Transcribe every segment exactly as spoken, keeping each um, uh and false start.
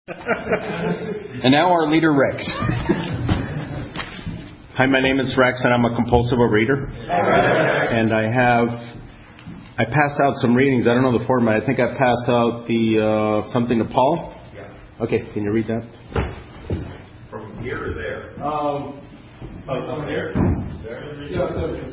And now our leader, Rex. Hi, my name is Rex, and I'm a compulsive overeater. And I have, I passed out some readings. I don't know the format. I think I passed out the uh, something to Paul. Yeah. Okay, can you read that? From here or there? Um, oh, there. There? Yeah, there it is.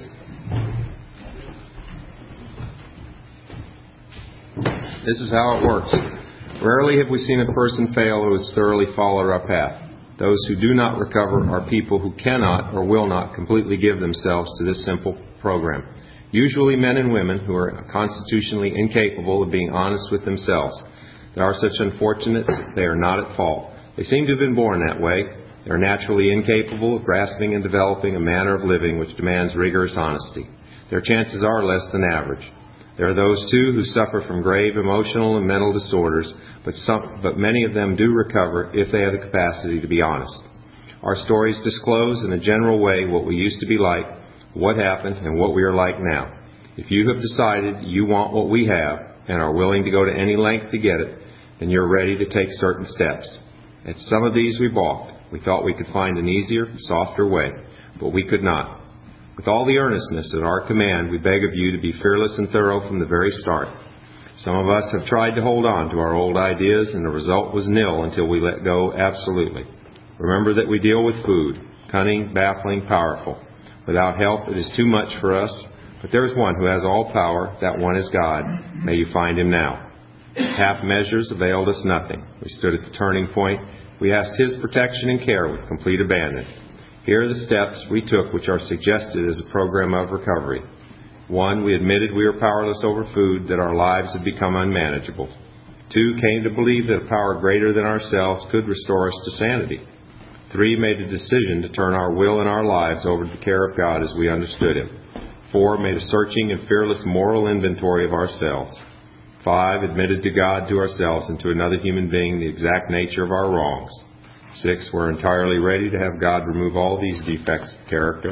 This is how it works. Rarely have we seen a person fail who has thoroughly followed our path. Those who do not recover are people who cannot or will not completely give themselves to this simple program. Usually men and women who are constitutionally incapable of being honest with themselves. There are such unfortunates, they are not at fault. They seem to have been born that way. They are naturally incapable of grasping and developing a manner of living which demands rigorous honesty. Their chances are less than average. There are those, too, who suffer from grave emotional and mental disorders, but some, but many of them do recover if they have the capacity to be honest. Our stories disclose in a general way what we used to be like, what happened, and what we are like now. If you have decided you want what we have and are willing to go to any length to get it, then you're ready to take certain steps. At some of these we balked. We thought we could find an easier, softer way, but we could not. With all the earnestness at our command, we beg of you to be fearless and thorough from the very start. Some of us have tried to hold on to our old ideas, and the result was nil until we let go absolutely. Remember that we deal with food, cunning, baffling, powerful. Without help, it is too much for us, but there is one who has all power. That one is God. May you find him now. Half measures availed us nothing. We stood at the turning point. We asked his protection and care with complete abandon. Here are the steps we took which are suggested as a program of recovery. One, we admitted we were powerless over food, that our lives had become unmanageable. Two, came to believe that a power greater than ourselves could restore us to sanity. Three, made a decision to turn our will and our lives over to the care of God as we understood Him. Four, made a searching and fearless moral inventory of ourselves. Five, admitted to God, to ourselves, and to another human being the exact nature of our wrongs. Six, we're entirely ready to have God remove all these defects of character.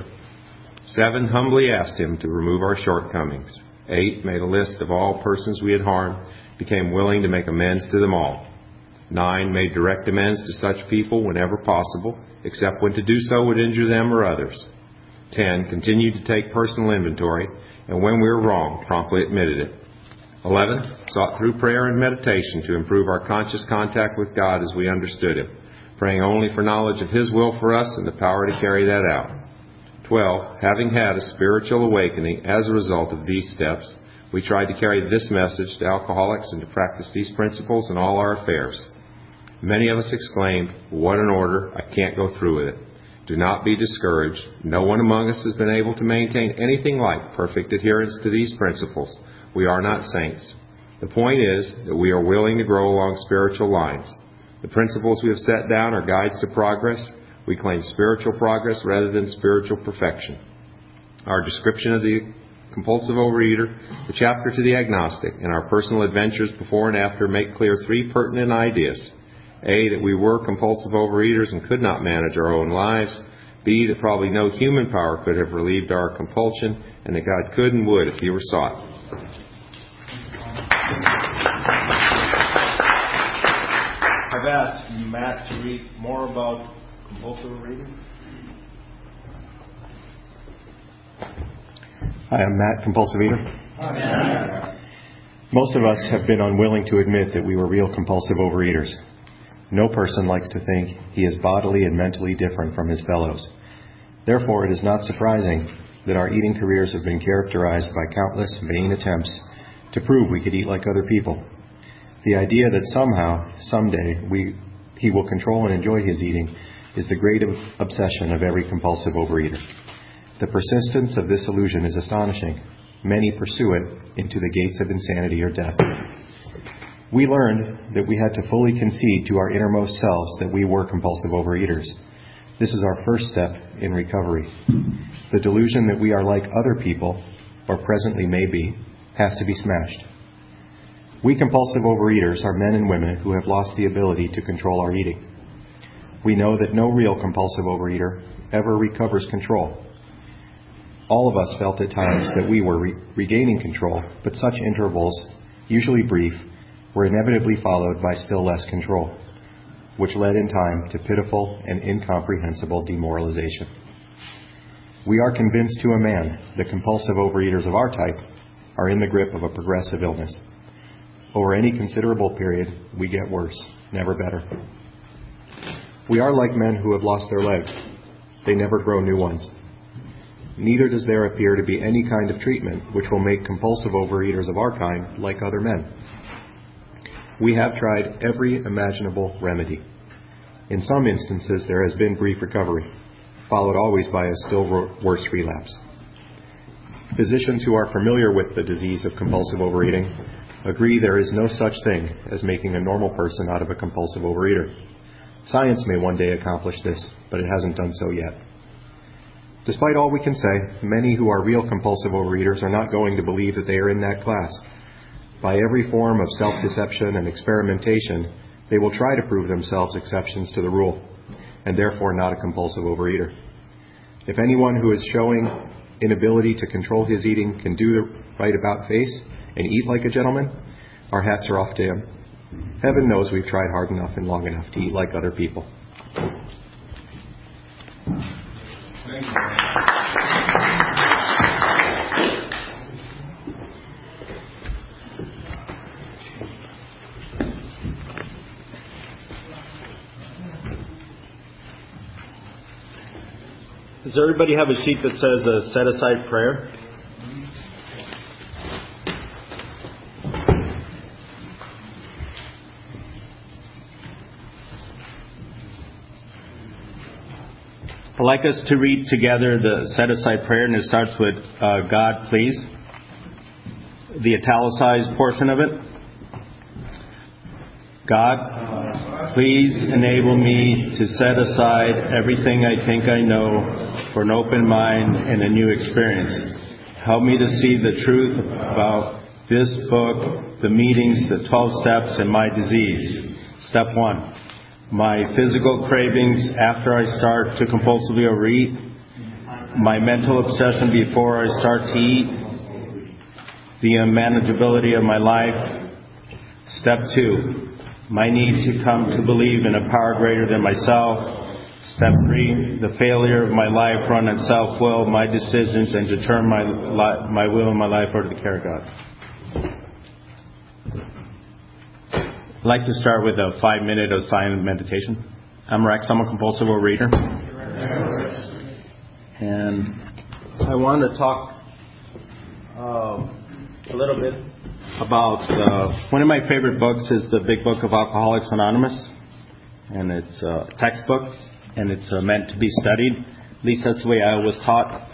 Seven, humbly asked Him to remove our shortcomings. Eight, made a list of all persons we had harmed, became willing to make amends to them all. Nine, made direct amends to such people whenever possible, except when to do so would injure them or others. Ten, continued to take personal inventory, and when we were wrong, promptly admitted it. Eleven, sought through prayer and meditation to improve our conscious contact with God as we understood Him, praying only for knowledge of His will for us and the power to carry that out. Twelve, having had a spiritual awakening as a result of these steps, we tried to carry this message to alcoholics and to practice these principles in all our affairs. Many of us exclaimed, "What an order, I can't go through with it." Do not be discouraged. No one among us has been able to maintain anything like perfect adherence to these principles. We are not saints. The point is that we are willing to grow along spiritual lines. The principles we have set down are guides to progress. We claim spiritual progress rather than spiritual perfection. Our description of the compulsive overeater, the chapter to the agnostic, and our personal adventures before and after make clear three pertinent ideas. A, that we were compulsive overeaters and could not manage our own lives. B, that probably no human power could have relieved our compulsion, and that God could and would if He were sought. I've asked Matt to read more about compulsive overeating. Hi, I'm Matt, compulsive eater. Hi. Most of us have been unwilling to admit that we were real compulsive overeaters. No person likes to think he is bodily and mentally different from his fellows. Therefore, it is not surprising that our eating careers have been characterized by countless vain attempts to prove we could eat like other people. The idea that somehow, someday, we, he will control and enjoy his eating is the great obsession of every compulsive overeater. The persistence of this illusion is astonishing. Many pursue it into the gates of insanity or death. We learned that we had to fully concede to our innermost selves that we were compulsive overeaters. This is our first step in recovery. The delusion that we are like other people, or presently may be, has to be smashed. We compulsive overeaters are men and women who have lost the ability to control our eating. We know that no real compulsive overeater ever recovers control. All of us felt at times that we were re- regaining control, but such intervals, usually brief, were inevitably followed by still less control. which led in time to pitiful and incomprehensible demoralization. We are convinced to a man that compulsive overeaters of our type are in the grip of a progressive illness. Over any considerable period, we get worse, never better. We are like men who have lost their legs. They never grow new ones. Neither does there appear to be any kind of treatment which will make compulsive overeaters of our kind like other men. We have tried every imaginable remedy. In some instances, there has been brief recovery, followed always by a still worse relapse. Physicians who are familiar with the disease of compulsive overeating agree there is no such thing as making a normal person out of a compulsive overeater. Science may one day accomplish this, but it hasn't done so yet. Despite all we can say, many who are real compulsive overeaters are not going to believe that they are in that class. By every form of self-deception and experimentation, they will try to prove themselves exceptions to the rule, and therefore not a compulsive overeater. If anyone who is showing inability to control his eating can do the right about face and eat like a gentleman, our hats are off to him. Heaven knows we've tried hard enough and long enough to eat like other people. Thank you. Does everybody have a sheet that says a set-aside prayer? I'd like us to read together the set-aside prayer, and it starts with, uh, God, please. The italicized portion of it. God, please enable me to set aside everything I think I know for an open mind and a new experience. Help me to see the truth about this book, the meetings, the twelve steps, and my disease. Step one. My physical cravings after I start to compulsively overeat, my mental obsession before I start to eat, the unmanageability of my life. Step two, my need to come to believe in a power greater than myself. Step three, the failure of my life run on self-will, my decisions, and to turn my, li- my will and my life over to the care of God. I'd like to start with a five minute of silent meditation. I'm Rex. I'm a compulsive overeater. And I want to talk uh, a little bit about uh, one of my favorite books is the Big Book of Alcoholics Anonymous. And it's a textbook, and it's uh, meant to be studied. At least that's the way I was taught.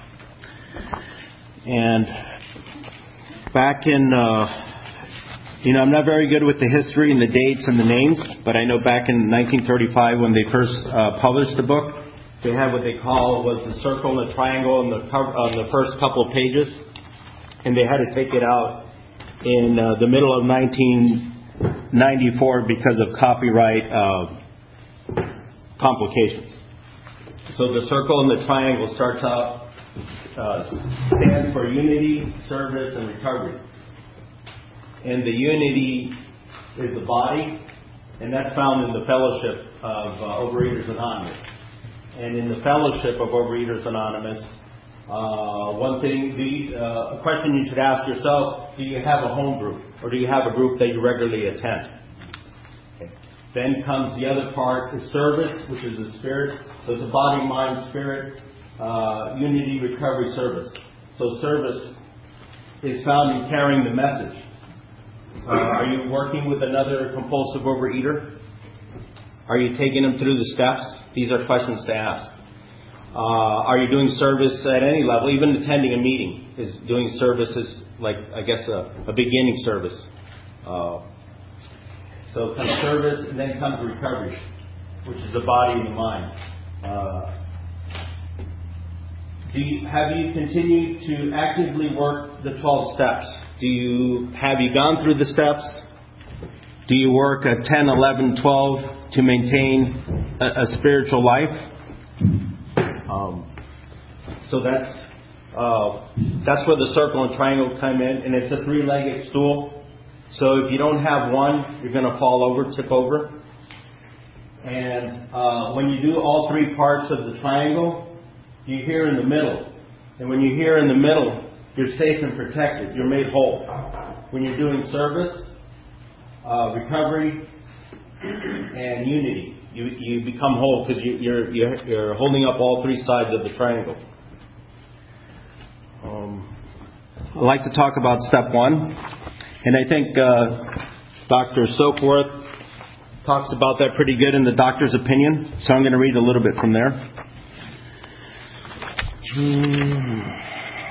And back in... Uh, You know, I'm not very good with the history and the dates and the names, but I know back in nineteen thirty-five when they first uh, published the book, they had what they call was the circle and the triangle on the cover, on the first couple of pages, and they had to take it out in uh, the middle of nineteen ninety-four because of copyright uh, complications. So the circle and the triangle starts out uh, stand for unity, service, and recovery. And the unity is the body, and that's found in the fellowship of uh, Overeaters Anonymous. And in the fellowship of Overeaters Anonymous, uh, one thing, the, uh, a question you should ask yourself, do you have a home group? Or do you have a group that you regularly attend? Okay. Then comes the other part, is service, which is the spirit. So it's a body, mind, spirit, uh, unity, recovery, service. So service is found in carrying the message. Uh, are you working with another compulsive overeater? Are you taking them through the steps? These are questions to ask. Uh, are you doing service at any level? Even attending a meeting is doing service is like, I guess, a, a beginning service. Uh, so comes service, and then comes recovery, which is the body and the mind. Uh, Do you, have you continued to actively work the twelve steps? Do you have you gone through the steps? Do you work a ten, eleven, twelve to maintain a, a spiritual life? Um, so that's uh, that's where the circle and triangle come in, and it's a three-legged stool. So if you don't have one, you're going to fall over, tip over. And uh, when you do all three parts of the triangle, you hear in the middle. And when you hear in the middle, you're safe and protected. You're made whole. When you're doing service, uh, recovery, and unity, you you become whole because you, you're, you're you're holding up all three sides of the triangle. Um, I'd like to talk about step one, and I think uh, Doctor Silkworth talks about that pretty good in the doctor's opinion. So I'm going to read a little bit from there. Hmm.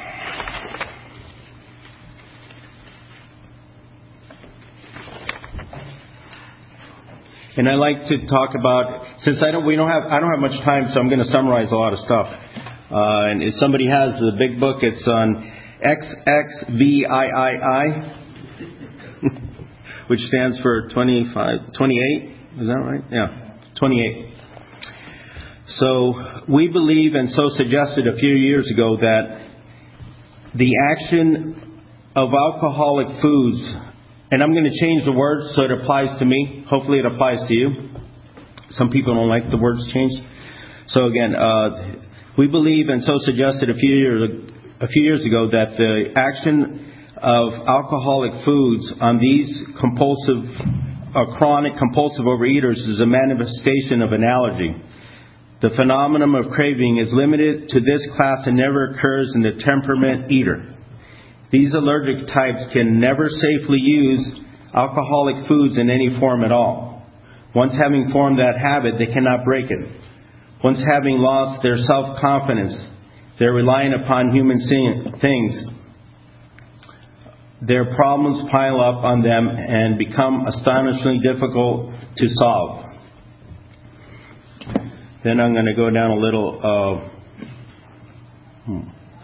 And I like to talk about, since I don't, we don't have, I don't have much time, so I'm going to summarize a lot of stuff. Uh, and if somebody has the big book, it's on X X V I I I, which stands for twenty-five, twenty-eight. Is that right? Yeah, twenty-eight. So we believe, and so suggested a few years ago, that the action of alcoholic foods, and I'm going to change the words so it applies to me. Hopefully it applies to you. Some people don't like the words changed. So again, uh, we believe, and so suggested a few years a few years ago, that the action of alcoholic foods on these compulsive, uh, chronic compulsive overeaters is a manifestation of an allergy. The phenomenon of craving is limited to this class and never occurs in the temperament eater. These allergic types can never safely use alcoholic foods in any form at all. Once having formed that habit, they cannot break it. Once having lost their self-confidence, they're relying upon human things. Their problems pile up on them and become astonishingly difficult to solve. Then I'm going to go down a little. Uh, hmm.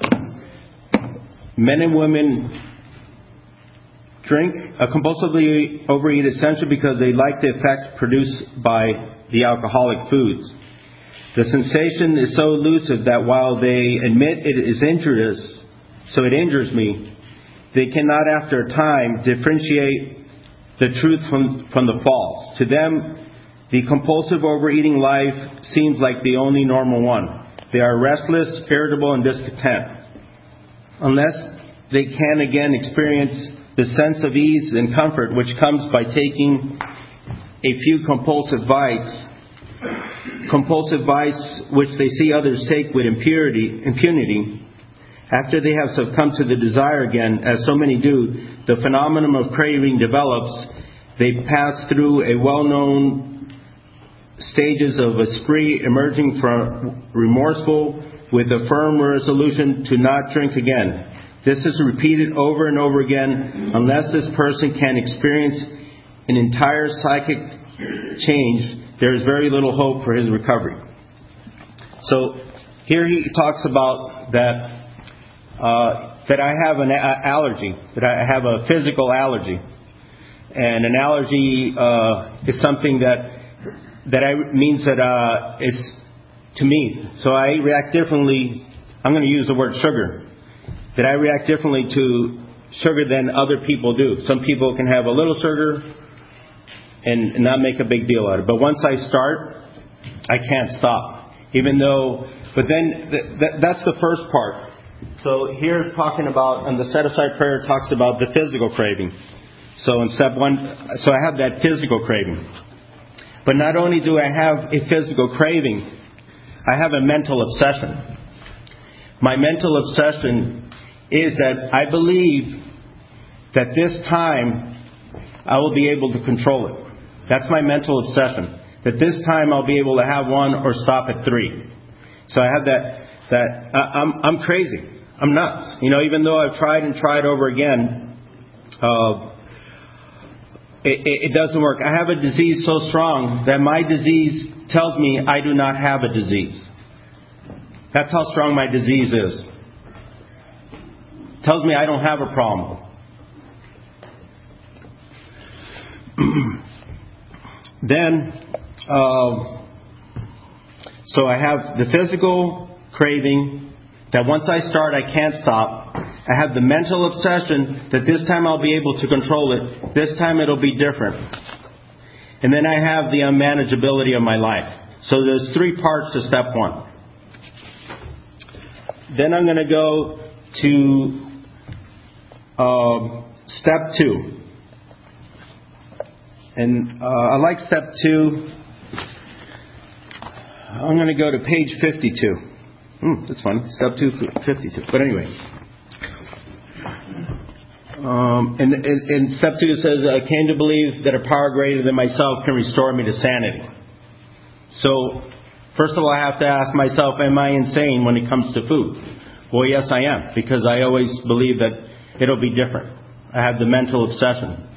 Men and women drink uh, compulsively overeat essentially because they like the effect produced by the alcoholic foods. The sensation is so elusive that while they admit it is injurious, so it injures me, they cannot after a time differentiate the truth from, from the false. To them, the compulsive overeating life seems like the only normal one. They are restless, irritable, and discontent. Unless they can again experience the sense of ease and comfort which comes by taking a few compulsive bites, compulsive bites which they see others take with impurity, impunity, after they have succumbed to the desire again, as so many do, the phenomenon of craving develops. They pass through a well-known stages of a spree, emerging from remorseful with a firm resolution to not drink again. This is repeated over and over again. Unless this person can experience an entire psychic change, there is very little hope for his recovery. So here he talks about that uh, that I have an a- allergy, that I have a physical allergy, and an allergy uh, is something that that I, means that uh, it's to me. So I react differently. I'm going to use the word sugar. That I react differently to sugar than other people do. Some people can have a little sugar and not make a big deal out of it. But once I start, I can't stop. Even though, but then th- th- that's the first part. So here talking about, and the set-aside prayer talks about the physical craving. So in step one, so I have that physical craving. But not only do I have a physical craving, I have a mental obsession. My mental obsession is that I believe that this time I will be able to control it. That's my mental obsession. That this time I'll be able to have one or stop at three. So I have that, that uh, I'm, I'm crazy. I'm nuts. You know, even though I've tried and tried over again, uh, it, it, it doesn't work. I have a disease so strong that my disease tells me I do not have a disease. That's how strong my disease is. Tells me I don't have a problem. Then, uh, so I have the physical craving that once I start I can't stop. I have the mental obsession that this time I'll be able to control it. This time it'll be different. And then I have the unmanageability of my life. So there's three parts to step one. Then I'm going to go to uh, step two. And uh, I like step two. I'm going to go to page fifty-two. Hmm, that's funny. Step two, fifty-two. But anyway. Um, and in step two it says, I came to believe that a power greater than myself can restore me to sanity. So, first of all, I have to ask myself, am I insane when it comes to food? Well, yes, I am, because I always believe that it'll be different. I have the mental obsession.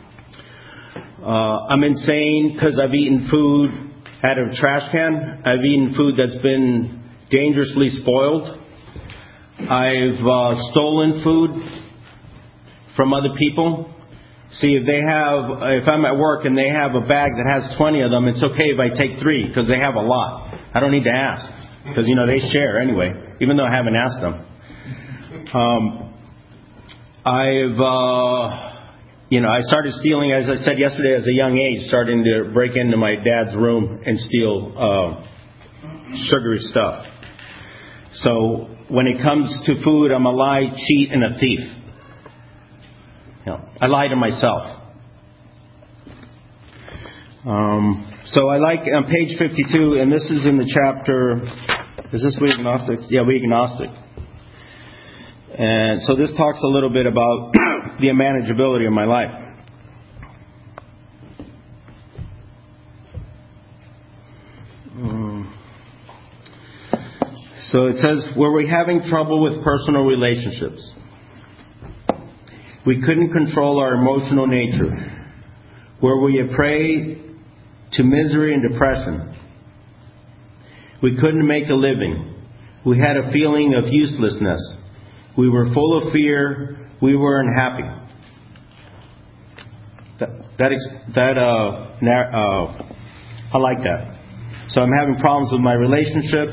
Uh, I'm insane because I've eaten food out of a trash can. I've eaten food that's been dangerously spoiled. I've uh, stolen food from other people. See, if they have, if I'm at work and they have a bag that has twenty of them, it's okay if I take three because they have a lot. I don't need to ask because, you know, they share anyway, even though I haven't asked them. Um, I've, uh, you know, I started stealing, as I said yesterday, as a young age, starting to break into my dad's room and steal uh, sugary stuff. So when it comes to food, I'm a lie, cheat, and a thief. You know, I lie to myself. Um, so I like on page fifty-two, and this is in the chapter. Is this Weak Gnostic? Yeah, Weak Gnostic. And so this talks a little bit about the unmanageability of my life. Um, so it says, were we having trouble with personal relationships? We couldn't control our emotional nature. Were we a prey to misery and depression? We couldn't make a living. We had a feeling of uselessness. We were full of fear. We were unhappy. That, that, that uh, uh, I like that. So I'm having problems with my relationships.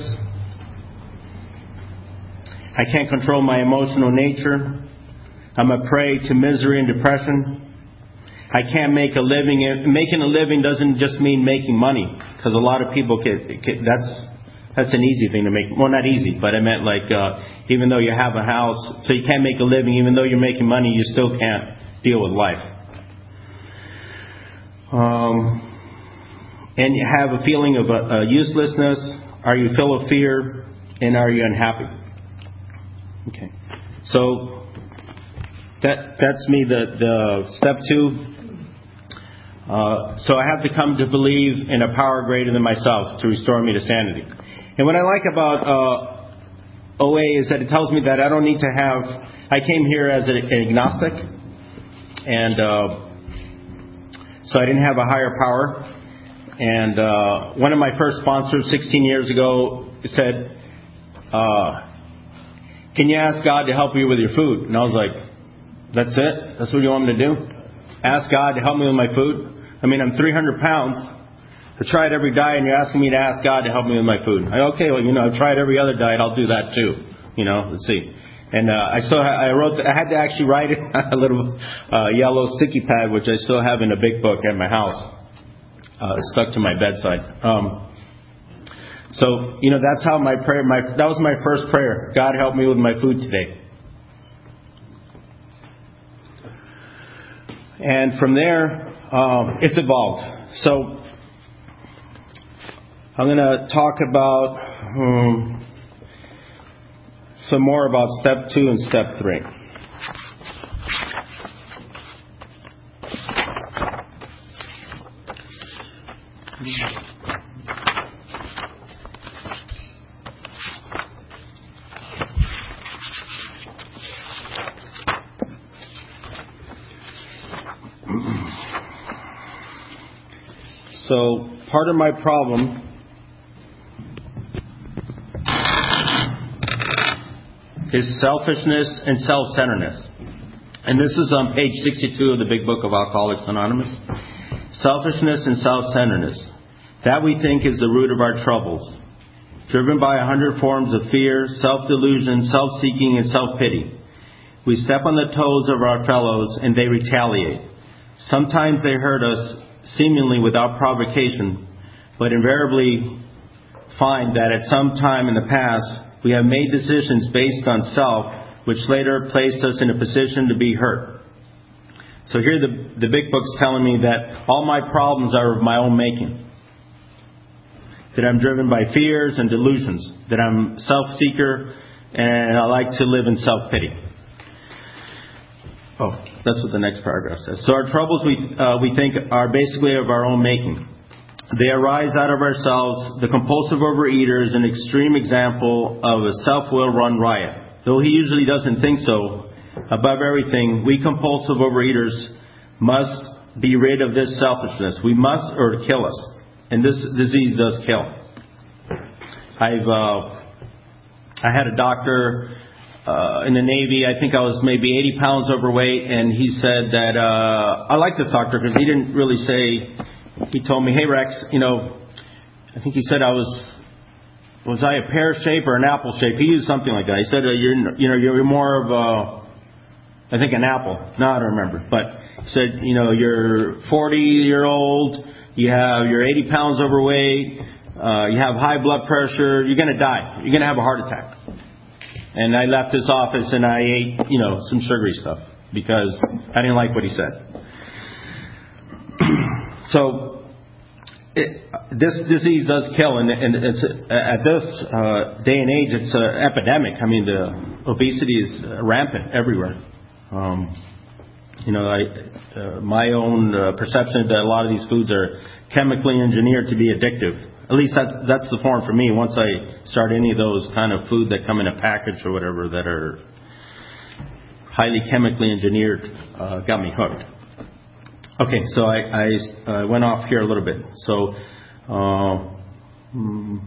I can't control my emotional nature. I'm a prey to misery and depression. I can't make a living. Making a living doesn't just mean making money, because a lot of people can, can, that's that's an easy thing to make. Well, not easy, but I meant like uh, even though you have a house, so you can't make a living. Even though you're making money, you still can't deal with life. Um, and you have a feeling of uh, uh, uselessness. Are you full of fear? And are you unhappy? Okay, so. That that's me, the, the step two. Uh, so I have to come to believe in a power greater than myself to restore me to sanity. And what I like about uh, O A is that it tells me that I don't need to have... I came here as an agnostic, and uh, so I didn't have a higher power. And uh, one of my first sponsors sixteen years ago said, uh, can you ask God to help you with your food? And I was like, that's it? That's what you want me to do? Ask God to help me with my food? I mean, I'm three hundred pounds. I tried every diet, and you're asking me to ask God to help me with my food. I, okay, well, you know, I've tried every other diet. I'll do that too. You know, let's see. And uh, I still, ha- I wrote, I had to actually write it on a little uh, yellow sticky pad, which I still have in a big book at my house, uh, stuck to my bedside. Um, so, you know, that's how my prayer. My that was my first prayer. God, help me with my food today. And from there, um, it's evolved. So I'm going to talk about um, some more about step two and step three. So part of my problem is selfishness and self-centeredness. And this is on page sixty-two of the Big Book of Alcoholics Anonymous. Selfishness and self-centeredness. That we think is the root of our troubles. Driven by a hundred forms of fear, self-delusion, self-seeking, and self-pity. We step on the toes of our fellows and they retaliate. Sometimes they hurt us seemingly without provocation, but invariably find that at some time in the past we have made decisions based on self, which later placed us in a position to be hurt. So here the, the big book's telling me that all my problems are of my own making. That I'm driven by fears and delusions. That I'm self-seeker and I like to live in self-pity. Oh, that's what the next paragraph says. So our troubles, we uh, we think, are basically of our own making. They arise out of ourselves. The compulsive overeater is an extreme example of a self-will run riot. Though he usually doesn't think so, above everything, we compulsive overeaters must be rid of this selfishness. We must, or kill us. And this disease does kill. I've uh, I had a doctor uh, in the Navy. I think I was maybe eighty pounds overweight, and he said that uh, I like this doctor because he didn't really say. He told me, "Hey Rex, you know," I think he said I was was I a pear shape or an apple shape? He used something like that. He said, uh, "You're you know you're more of a I think an apple." No, I don't remember, but he said, "You know, you're forty year old." You have, you're eighty pounds overweight, uh, you have high blood pressure, you're going to die. You're going to have a heart attack. And I left this office and I ate, you know, some sugary stuff because I didn't like what he said. So, it, this disease does kill, and, and it's at this uh, day and age, it's an epidemic. I mean, the obesity is rampant everywhere. Um, You know, I, uh, my own uh, perception that a lot of these foods are chemically engineered to be addictive. At least that's, that's the form for me. Once I start any of those kind of food that come in a package or whatever that are highly chemically engineered, uh, got me hooked. Okay, so I, I uh, went off here a little bit. So, uh, mm,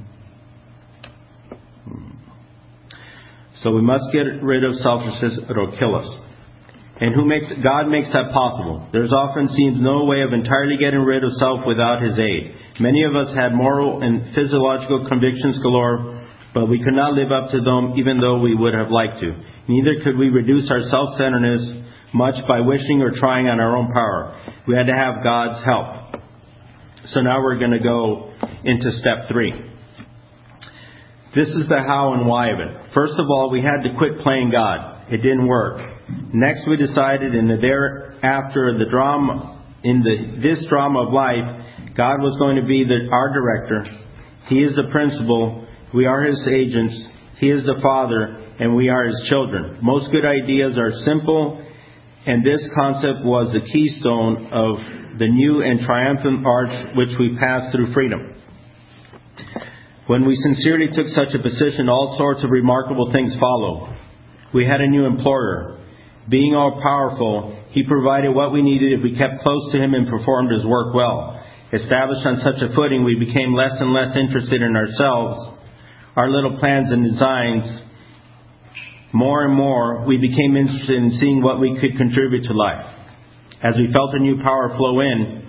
so we must get rid of selfishness, or it'll kill us. And who makes God makes that possible. There's often seems no way of entirely getting rid of self without His aid. Many of us had moral and physiological convictions galore, but we could not live up to them even though we would have liked to. Neither could we reduce our self-centeredness much by wishing or trying on our own power. We had to have God's help. So now we're going to go into step three. This is the how and why of it. First of all, we had to quit playing God. It didn't work. Next, we decided in the thereafter the drama, in the this drama of life, God was going to be the, our director. He is the principal. We are His agents. He is the Father, and we are His children. Most good ideas are simple, and this concept was the keystone of the new and triumphant arch which we passed through freedom. When we sincerely took such a position, all sorts of remarkable things followed. We had a new employer. Being all-powerful, He provided what we needed if we kept close to Him and performed His work well. Established on such a footing, we became less and less interested in ourselves, our little plans and designs. More and more, we became interested in seeing what we could contribute to life. As we felt a new power flow in,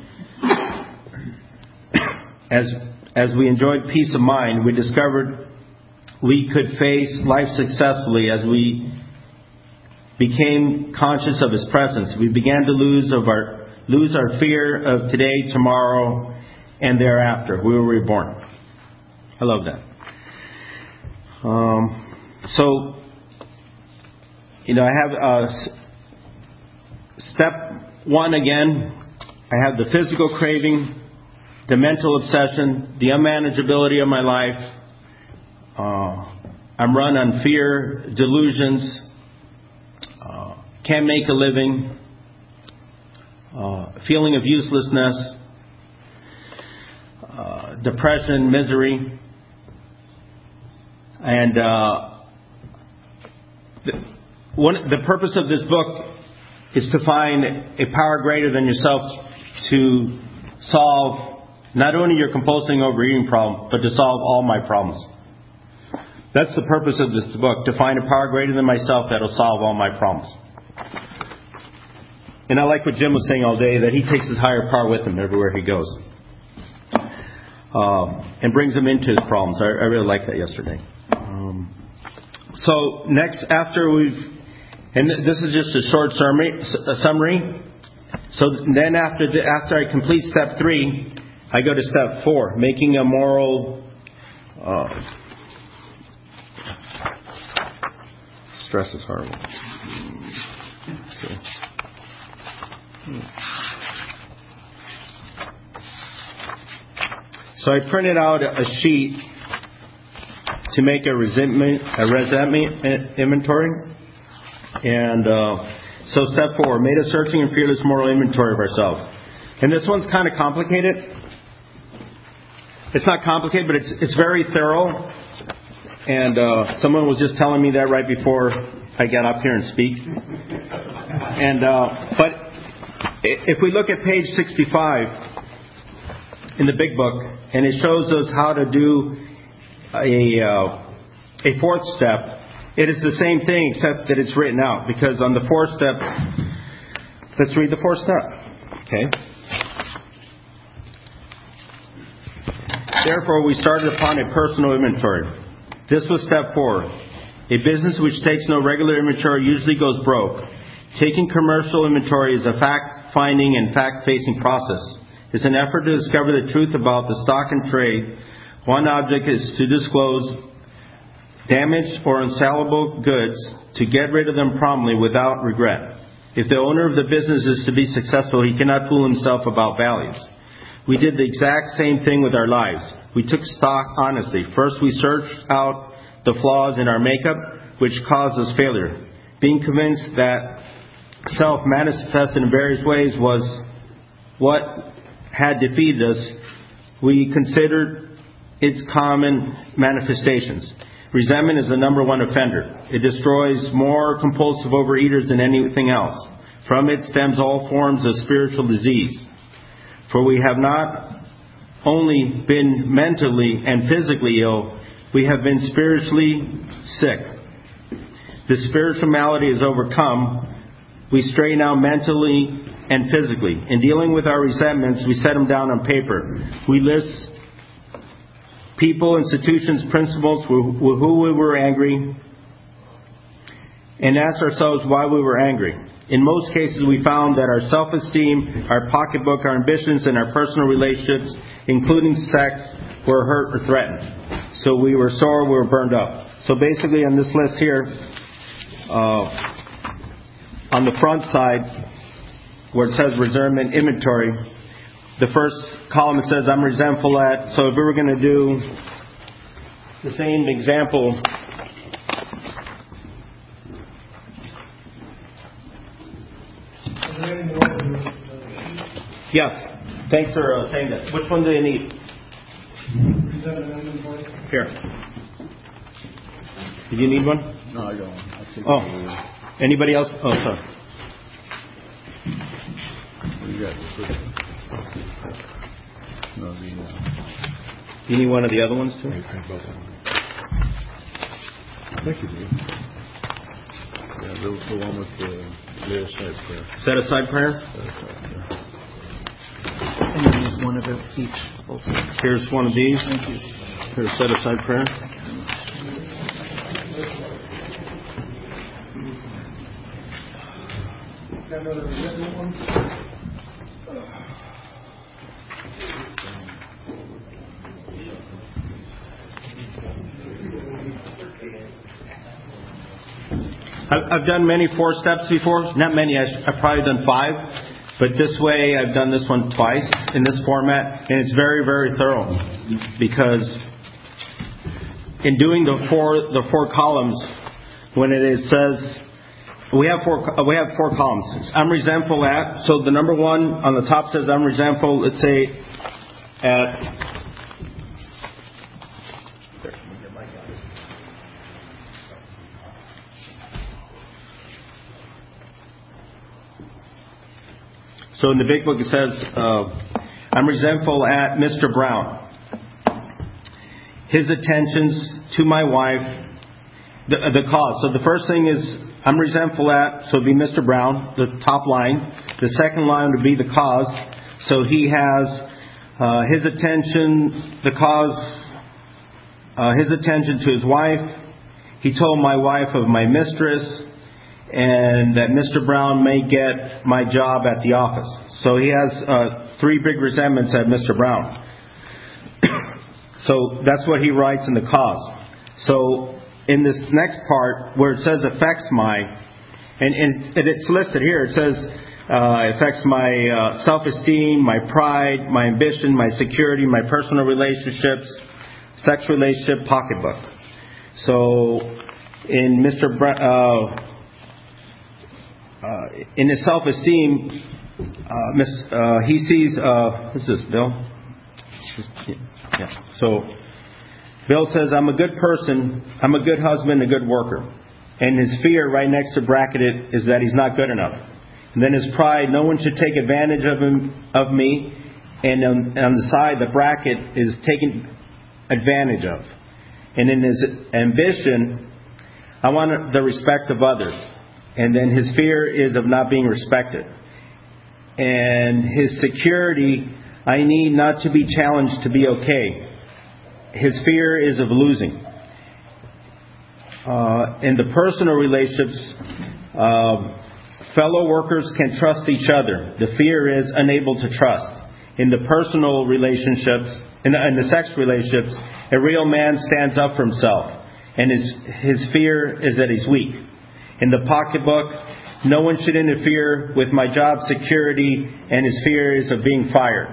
as, as we enjoyed peace of mind, we discovered we could face life successfully as we became conscious of His presence. We began to lose of our lose our fear of today, tomorrow, and thereafter. We were reborn. I love that. Um, so, you know, I have uh, step one again. I have the physical craving, the mental obsession, the unmanageability of my life. Uh, I'm run on fear, delusions. Uh, can't make a living, uh, feeling of uselessness, uh, depression, misery, and uh, the, one, the purpose of this book is to find a power greater than yourself to solve not only your compulsive overeating problem, but to solve all my problems. That's the purpose of this book, to find a power greater than myself that will solve all my problems. And I like what Jim was saying all day, that he takes his higher power with him everywhere he goes. Uh, and brings him into his problems. I, I really liked that yesterday. Um, so next, after we've... And this is just a short summary. A summary. So then after the, after I complete step three, I go to step four, making a moral uh, stress is horrible. Let's see. So I printed out a sheet to make a resentment a resentment inventory, and uh, so step four, made a searching and fearless moral inventory of ourselves. And this one's kind of complicated. It's not complicated, but it's it's very thorough. And uh, someone was just telling me that right before I got up here and speak. And uh, but if we look at page sixty-five in the big book, and it shows us how to do a uh, a fourth step. It is the same thing except that it's written out, because on the fourth step, let's read the fourth step. Okay. Therefore, we started upon a personal inventory. This was step four. A business which takes no regular inventory usually goes broke. Taking commercial inventory is a fact-finding and fact-facing process. It's an effort to discover the truth about the stock and trade. One object is to disclose damaged or unsellable goods, to get rid of them promptly without regret. If the owner of the business is to be successful, he cannot fool himself about values. We did the exact same thing with our lives. We took stock honestly. First, we searched out the flaws in our makeup which caused us failure. Being convinced that self manifested in various ways was what had defeated us, we considered its common manifestations. Resentment is the number one offender. It destroys more compulsive overeaters than anything else. From it stems all forms of spiritual disease. For we have not only been mentally and physically ill, we have been spiritually sick. The spiritual malady is overcome. We straighten out mentally and physically. In dealing with our resentments, we set them down on paper. We list people, institutions, principles with who we were angry, and ask ourselves why we were angry. In most cases, we found that our self-esteem, our pocketbook, our ambitions, and our personal relationships, including sex, were hurt or threatened. So we were sore, we were burned up. So basically on this list here, uh, on the front side, where it says resentment inventory, the first column it says I'm resentful at. So if we were going to do the same example, yes. Thanks for uh, saying that. Which one do you need? Here. Did you need one? No, I don't. I think Oh. Anybody else? Oh, sorry. you got the first one. No, the, uh, You need one of the other ones too? I think you do. Yeah, the, the one with the real side prayer. Set aside prayer? Set aside prayer. And then there's one of each also. Here's one of these. Thank you. Here's set aside prayer. I've done many four steps before. Not many. I've probably done five. But this way, I've done this one twice in this format. And it's very, very thorough. Because in doing the four the four columns, when it is, says, we have four we have four columns. I'm resentful at, so the number one on the top says I'm resentful, let's say, at... So in the big book it says, uh, I'm resentful at Mister Brown. His attentions to my wife, the, the cause. So the first thing is, I'm resentful at, so it would be Mister Brown, the top line. The second line would be the cause. So he has uh, his attention, the cause, uh, his attention to his wife. He told my wife of my mistress. and that Mister Brown may get my job at the office. So he has uh, three big resentments at Mister Brown. So that's what he writes in the cause. So in this next part where it says affects my, and, and it's listed here, it says uh, affects my uh, self-esteem, my pride, my ambition, my security, my personal relationships, sex relationship, pocketbook. So in Mister Br- uh, uh, in his self-esteem, uh, mis- uh, he sees, uh, what's this, Bill? Yeah. So Bill says, I'm a good person, I'm a good husband, a good worker. And his fear right next to bracketed is that he's not good enough. And then his pride, no one should take advantage of him, of me. And on, on the side, the bracket is taken advantage of. And in his ambition, I want the respect of others. And then his fear is of not being respected. And his security, I need not to be challenged to be okay. His fear is of losing. Uh, in the personal relationships, uh, fellow workers can trust each other. The fear is unable to trust. In the personal relationships, in the, in the sex relationships, a real man stands up for himself, and his his fear is that he's weak. In the pocketbook, no one should interfere with my job security, and his fear is of being fired.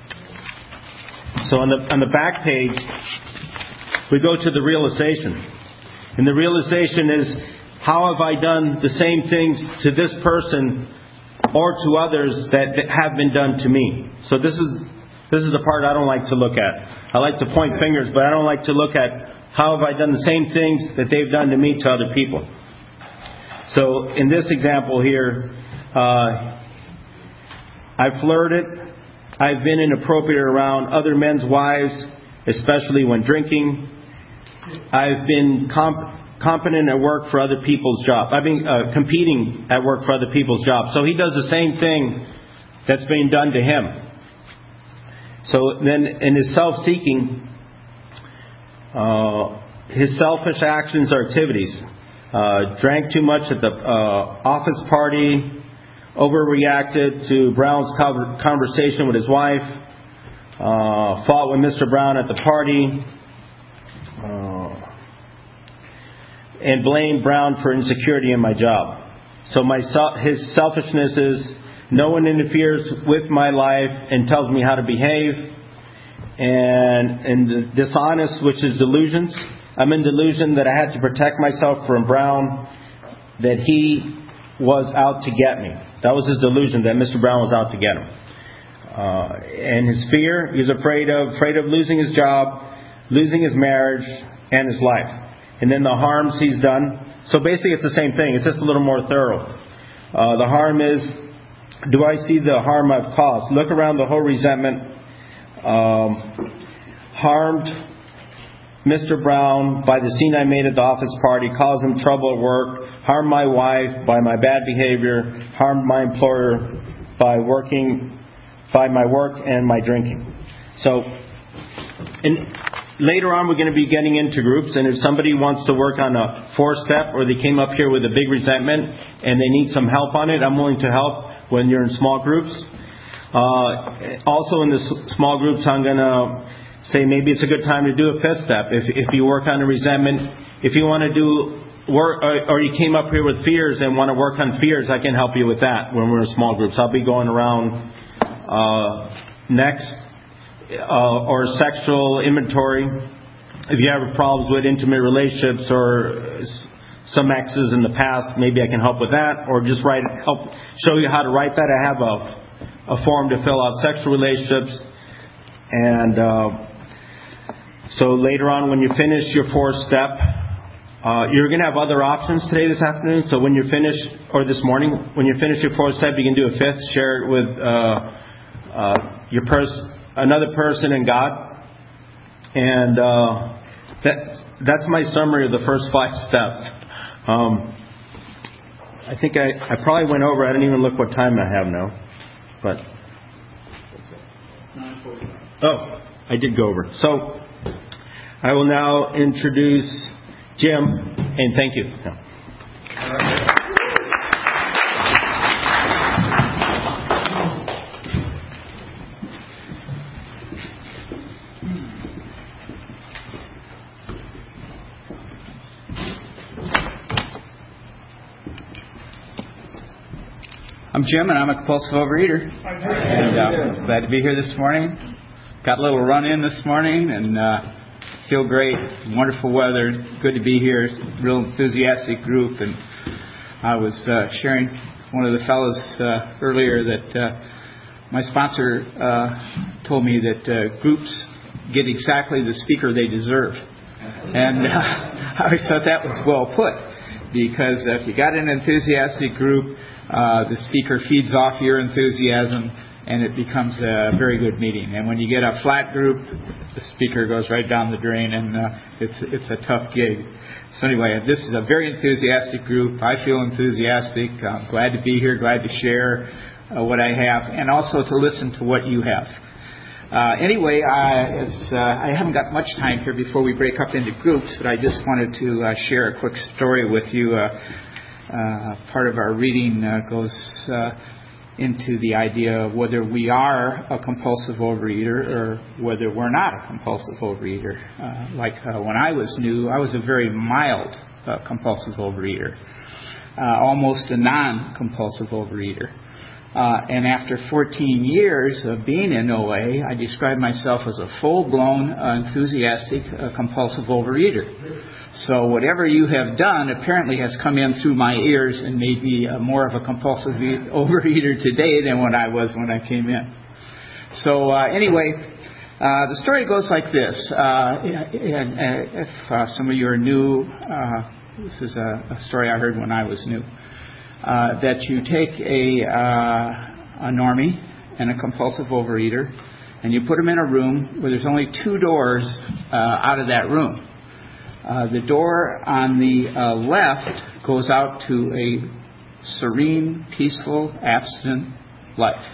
So on the on the back page, we go to the realization. And the realization is, how have I done the same things to this person or to others that, that have been done to me? So this is this is the part I don't like to look at. I like to point fingers, but I don't like to look at how have I done the same things that they've done to me to other people. So in this example here, uh, I flirted. I've been inappropriate around other men's wives, especially when drinking. I've been comp- competent at work for other people's jobs. I've been uh, competing at work for other people's jobs. So he does the same thing that's being done to him. So then in his self-seeking, uh, his selfish actions or activities, uh, drank too much at the uh, office party, overreacted to Brown's conversation with his wife, uh, fought with Mister Brown at the party, uh, and blamed Brown for insecurity in my job. So my his selfishness is, no one interferes with my life and tells me how to behave. And, and the dishonest, which is delusions. I'm in delusion that I had to protect myself from Brown, that he was out to get me. That was his delusion, that Mister Brown was out to get him. Uh, and his fear, he was afraid of, afraid of losing his job, losing his marriage, and his life. And then the harms he's done. So basically it's the same thing. It's just a little more thorough. Uh, the harm is, do I see the harm I've caused? Look around the whole resentment. Um, harmed Mister Brown by the scene I made at the office party, caused him trouble at work, harmed my wife by my bad behavior, harmed my employer by working, by my work and my drinking. So, in, later on we're going to be getting into groups, and if somebody wants to work on a four-step, or they came up here with a big resentment and they need some help on it, I'm willing to help when you're in small groups. Uh, also in the small groups, I'm going to say maybe it's a good time to do a fifth step. If if you work on a resentment, if you want to do work, or, or you came up here with fears and want to work on fears, I can help you with that when we're in small groups. I'll be going around uh, next, uh, or sexual inventory. If you have problems with intimate relationships or some exes in the past, maybe I can help with that, or just write help show you how to write that. I have a a form to fill out sexual relationships. And uh, so later on, when you finish your fourth step, uh, you're going to have other options today, this afternoon. So when you're finished, or this morning, when you finish your fourth step, you can do a fifth, share it with uh, uh, your pers- another person and God. And uh, that, that's my summary of the first five steps. Um, I think I, I probably went over. I didn't even look what time I have now. But oh, I did go over. So I will now introduce Jim, and thank you. No. I'm Jim, and I'm a compulsive overeater. And uh, glad to be here this morning. Got a little run-in this morning, and uh, feel great. Wonderful weather. Good to be here. Real enthusiastic group. And I was uh, sharing with one of the fellows uh, earlier that uh, my sponsor uh, told me that uh, groups get exactly the speaker they deserve. And uh, I always thought that was well put, because if you got an enthusiastic group, Uh, the speaker feeds off your enthusiasm, and it becomes a very good meeting. And when you get a flat group, the speaker goes right down the drain, and uh, it's it's a tough gig. So anyway, this is a very enthusiastic group. I feel enthusiastic. I'm glad to be here, glad to share uh, what I have, and also to listen to what you have. Uh, anyway, I, as, uh, I haven't got much time here before we break up into groups, but I just wanted to uh, share a quick story with you. Uh, Uh, part of our reading uh, goes uh, into the idea of whether we are a compulsive overeater or whether we're not a compulsive overeater. Uh, like uh, when I was new, I was a very mild uh, compulsive overeater, uh, almost a non-compulsive overeater. Uh, and after fourteen years of being in O A, I describe myself as a full-blown, uh, enthusiastic, uh, compulsive overeater. So whatever you have done apparently has come in through my ears and made me uh, more of a compulsive e- overeater today than what I was when I came in. So uh, anyway, uh, the story goes like this. Uh, and, uh, if uh, some of you are new, uh, this is a, a story I heard when I was new. Uh, that you take a, uh, a normie and a compulsive overeater, and you put them in a room where there's only two doors uh, out of that room. Uh, the door on the uh, left goes out to a serene, peaceful, abstinent life.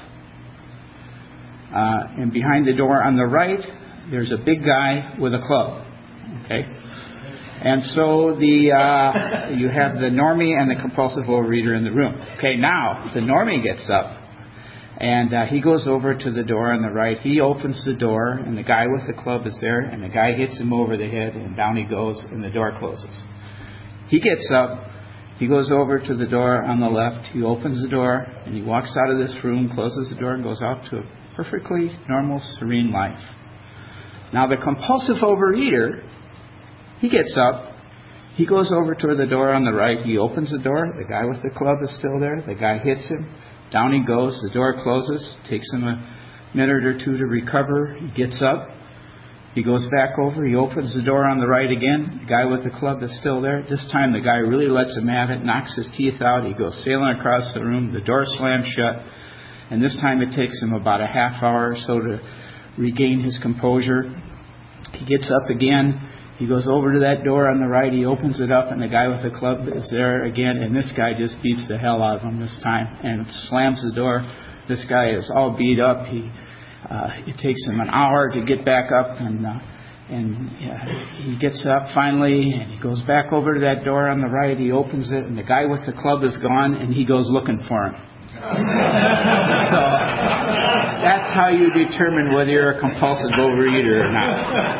Uh, and behind the door on the right, there's a big guy with a club. Okay? And so the uh, you have the normie and the compulsive overeater in the room. Okay, now the normie gets up, and uh, he goes over to the door on the right. He opens the door, and the guy with the club is there, and the guy hits him over the head, and down he goes, and the door closes. He gets up, he goes over to the door on the left, he opens the door, and he walks out of this room, closes the door, and goes out to a perfectly normal, serene life. Now the compulsive overeater, he gets up, he goes over to the door on the right, he opens the door, the guy with the club is still there, the guy hits him, down he goes, the door closes, takes him a minute or two to recover, he gets up, he goes back over, he opens the door on the right again, the guy with the club is still there. This time the guy really lets him have it, knocks his teeth out, he goes sailing across the room, the door slams shut, and this time it takes him about a half hour or so to regain his composure. He gets up again, he goes over to that door on the right, he opens it up, and the guy with the club is there again, and this guy just beats the hell out of him this time and slams the door. This guy is all beat up. He uh, it takes him an hour to get back up, and uh, and uh, he gets up finally, and he goes back over to that door on the right, he opens it, and the guy with the club is gone, and he goes looking for him. So that's how you determine whether you're a compulsive overeater or not.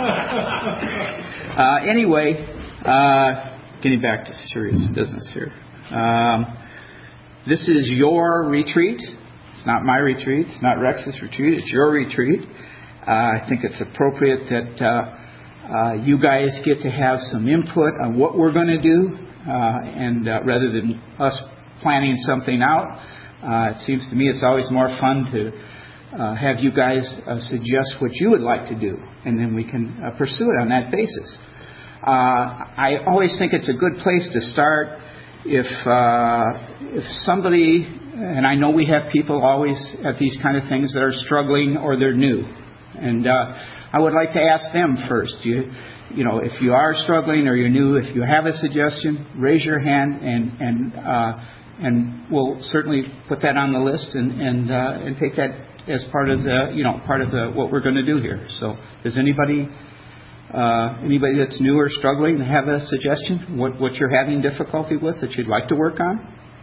Uh, anyway, uh, getting back to serious business here. Um, this is your retreat. It's not my retreat. It's not Rex's retreat. It's your retreat. Uh, I think it's appropriate that uh, uh, you guys get to have some input on what we're going to do, uh, and uh, rather than us planning something out. Uh, it seems to me it's always more fun to uh, have you guys uh, suggest what you would like to do, and then we can uh, pursue it on that basis. Uh, I always think it's a good place to start if uh, if somebody, and I know we have people always at these kind of things that are struggling or they're new, and uh, I would like to ask them first. You, you know, if you are struggling or you're new, if you have a suggestion, raise your hand, and and uh, and we'll certainly put that on the list and and uh, and take that as part of the you know part of the what we're going to do here. So, does anybody? Uh, anybody that's new or struggling have a suggestion? What, what you're having difficulty with that you'd like to work on?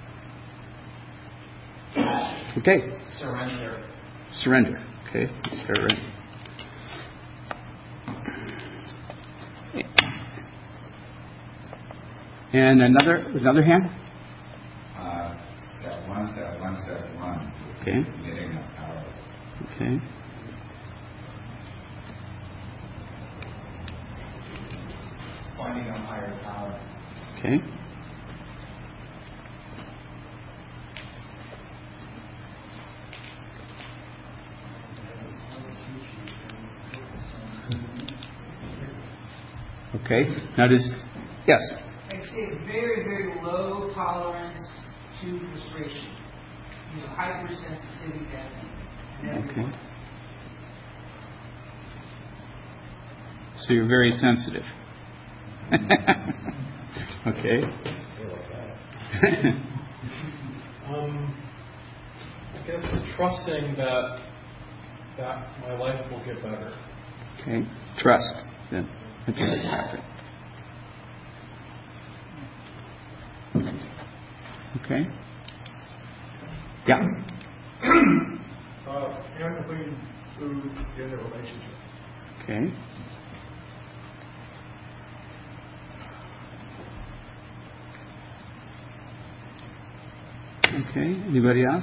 Okay. Surrender. Surrender. Okay. Surrender. And another another hand? Uh, step one, step one, step Okay. Okay. Finding a higher power. Okay. Okay. Now does yes. I'd say a very, very low tolerance to frustration. You know, hypersensitivity kind of thing. Okay. So you're very sensitive. Okay. um, I guess trusting that that my life will get better. Okay. Trust. Then. Okay. Yeah. Uh, empathy through in the relationship. Okay. Okay. Anybody else?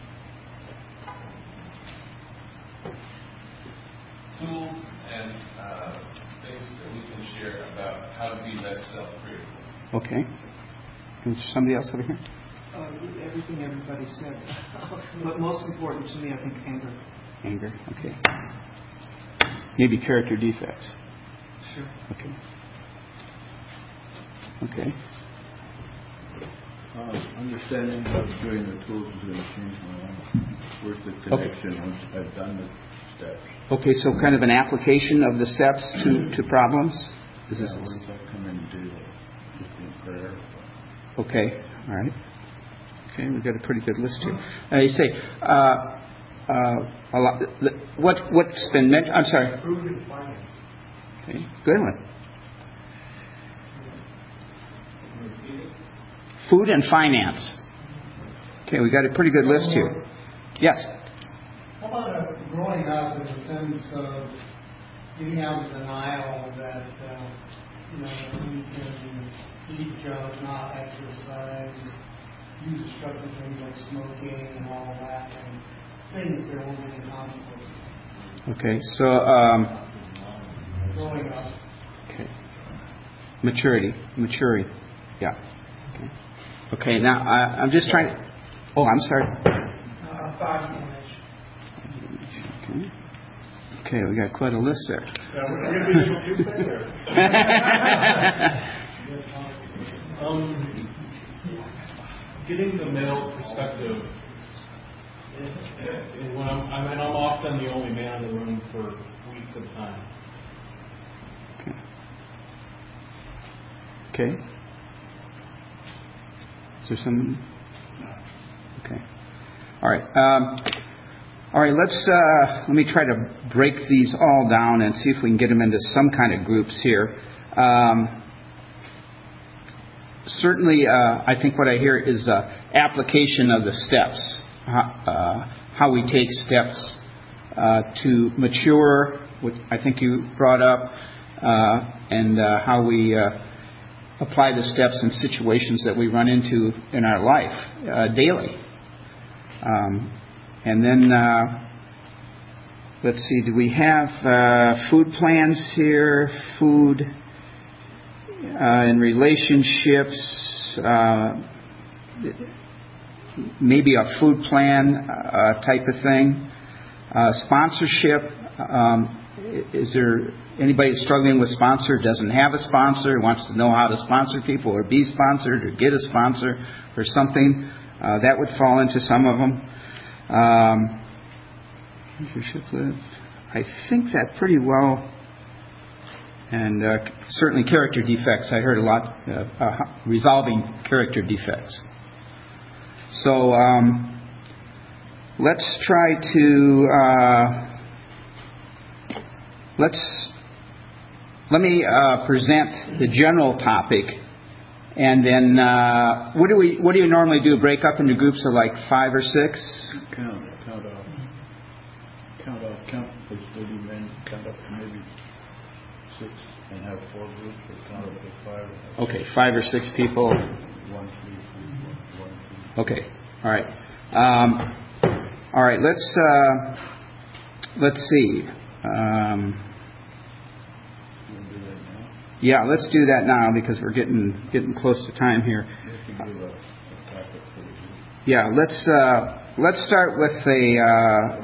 Tools and uh, things that we can share about how to be less self-critical. Okay. Is there somebody else over here? Uh, everything everybody said. But most important to me, I think, anger. Anger. Okay. Maybe character defects. Sure. Okay. Okay. Uh, understanding how doing the tools is going to change my life. Where's the connection okay. once I've done the steps? Okay, so kind of an application of the steps to, to problems? Is yeah, this what does that come in and do? Just in prayer? Okay, all right. Okay, we've got a pretty good list here. Uh, you say, uh, uh, a lot, what, what's been mentioned? I'm sorry. Food and finance. Okay, good one. Food and finance. Okay, we got a pretty good list here. Yes? How about uh, growing up in the sense of getting out of denial that, uh, you know, you can eat junk, not exercise, use destructive things like smoking and all that, and think there won't be any consequences. Okay, so, um... growing up. Okay. Maturity. Maturing. Yeah. Okay. Okay, now, I, I'm just trying to... Oh, I'm sorry. Uh, five image. Okay. Okay, we got quite a list there. Yeah, we're going to be able to stay there. um, getting the male perspective. And when I'm, I mean, I'm often the only man in the room for weeks at a time. Okay. Okay. Is there some? Okay. All right. Um, all right. Let's uh, let me try to break these all down and see if we can get them into some kind of groups here. Um, certainly, uh, I think what I hear is uh, application of the steps. Uh, how we take steps uh, to mature, which I think you brought up, uh, and uh, how we uh, apply the steps in situations that we run into in our life uh, daily. Um, and then, uh, let's see, do we have uh, food plans here? Food uh, in relationships, uh, maybe a food plan uh, type of thing. Uh, sponsorship, um, is there anybody struggling with sponsor, doesn't have a sponsor, wants to know how to sponsor people or be sponsored or get a sponsor or something? Uh, that would fall into some of them. Um, I think that pretty well. And uh, certainly character defects. I heard a lot uh, uh, resolving character defects. So um, let's try to uh, let's let me uh, present the general topic, and then uh, what do we what do you normally do? Break up into groups of like five or six? Count, count off, count off, count for thirty men. Count up to maybe six, and have four groups, or count up to five. Okay, five or six people. One, three, three, one, one, three. Okay, all right. Um, All right, let's uh, let's see. Um, yeah, let's do that now because we're getting getting close to time here. Yeah, let's uh, let's start with a uh,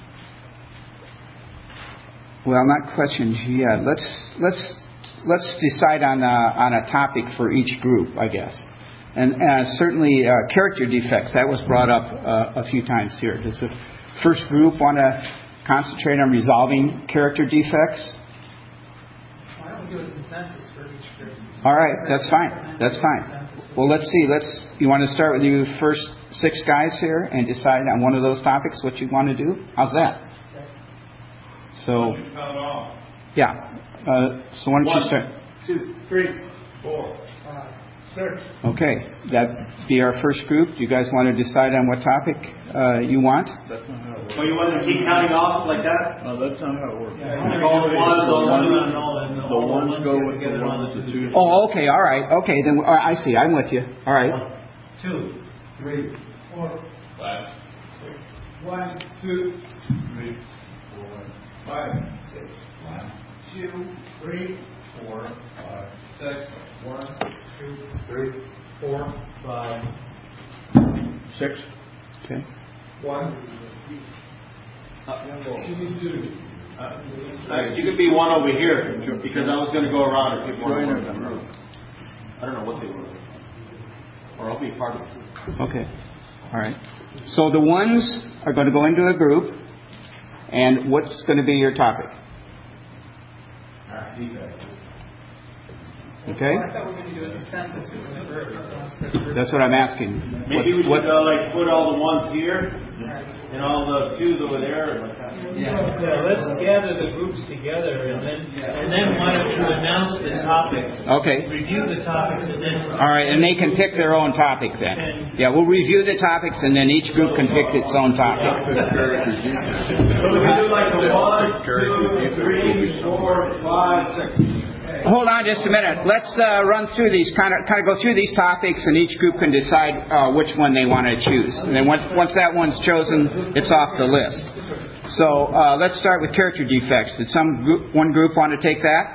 well, not questions yet. Let's let's let's decide on a, on a topic for each group, I guess. And uh, certainly uh, character defects, that was brought up uh, a few times here. Does the first group want to concentrate on resolving character defects? Why don't we do a consensus for each group? All right, that's fine. That's fine. Well, let's see. Let's. You want to start with you first six guys here and decide on one of those topics what you want to do? How's that? So, yeah. Uh, so why don't you start? Two, three, four, five, six. Okay, that be our first group. Do you guys want to decide on what topic uh, you want? That's not how it works. So you want to keep counting off like that? No, that's not how it works. Yeah, all the ones, all the ones, The ones go with the ones, the twos. Oh, okay, all right. Okay, then uh, I see. I'm with you. All right. Two, three, four, Five. six. One, two, three, four, five, six. One, two, three, four, five, six. One, two, three, four, five, Six. Okay. one. Give me two. Uh, you could be one over here because I was going to go around and pick one. more. I don't know what they were. Or I'll be part of it. Okay. All right. So the ones are going to go into a group, and what's going to be your topic? All right, defects. Okay. I thought we were going to do a consensus for the group. That's what I'm asking. Maybe we what, should uh, like put all the ones here and all the twos over there. And like that. Yeah. yeah, let's gather the groups together and then and then why don't you announce the topics? Okay. Review the topics and then. All right, and they can pick their own topic then. Yeah, we'll review the topics and then each group can pick its own topic. So we can do like the one, two, three, four, five, six. Hold on just a minute. Let's uh, run through these, kind of kind of go through these topics, and each group can decide uh, which one they want to choose. And then once once that one's chosen, it's off the list. So uh, let's start with character defects. Did some group, one group want to take that?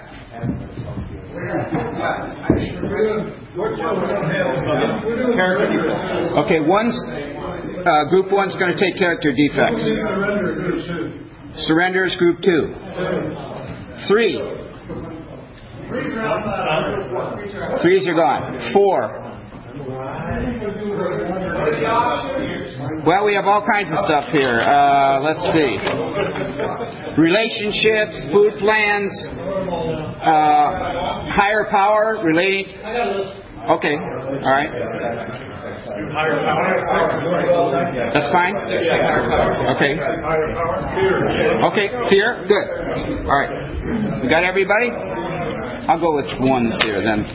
Okay, one's uh, group one's going to take character defects. Surrender is group two. Three. Threes are gone. Four. Well, we have all kinds of stuff here. Uh, let's see. Relationships, food plans, uh, higher power, relating. Okay. All right. That's fine? Okay. Okay, fear? Good. All right. We got everybody? I'll go with ones here then.